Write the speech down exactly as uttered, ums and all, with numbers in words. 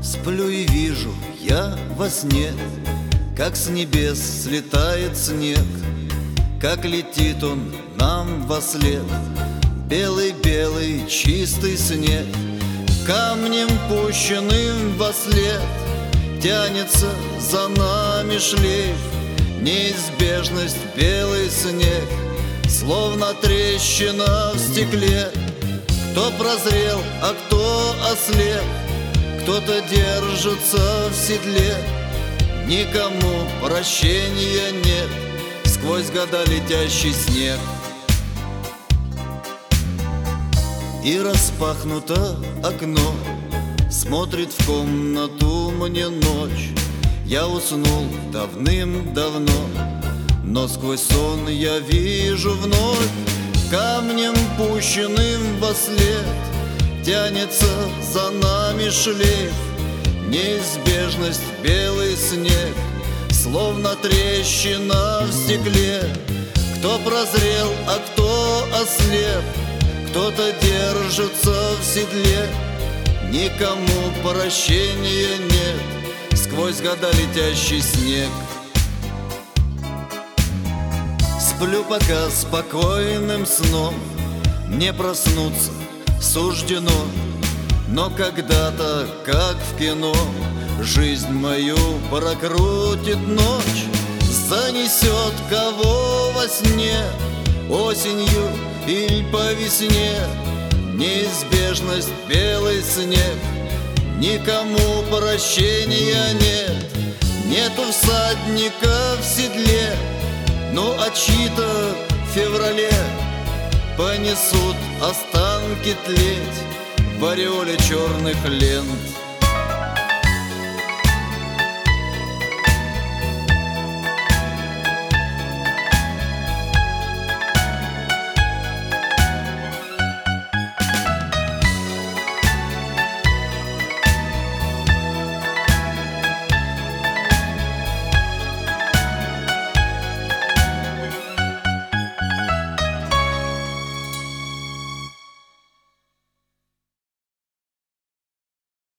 Сплю и вижу я во сне, как с небес слетает снег, как летит он нам вослед. Белый-белый чистый снег, камнем пущенным вослед, тянется за нами шлейф. Неизбежность белый снег, словно трещина в стекле. Кто прозрел, а кто ослеп, кто-то держится в седле. Никому прощения нет, сквозь года летящий снег. И распахнуто окно, смотрит в комнату мне ночь. Я уснул давным-давно, но сквозь сон я вижу вновь. Камнем пущенным вослед тянется за нами шлейф. Неизбежность белый снег, словно трещина в стекле. Кто прозрел, а кто ослеп, кто-то держится в седле. Никому прощения нет, сквозь года летящий снег. Сплю пока спокойным сном, не проснуться суждено. Но когда-то, как в кино, жизнь мою прокрутит ночь. Занесет кого во сне, осенью или по весне. Неизбежность белый снег, никому прощения нет. Нету всадника в седле, ну а чьи-то в феврале понесут останки тлеть в ореоле черных лент.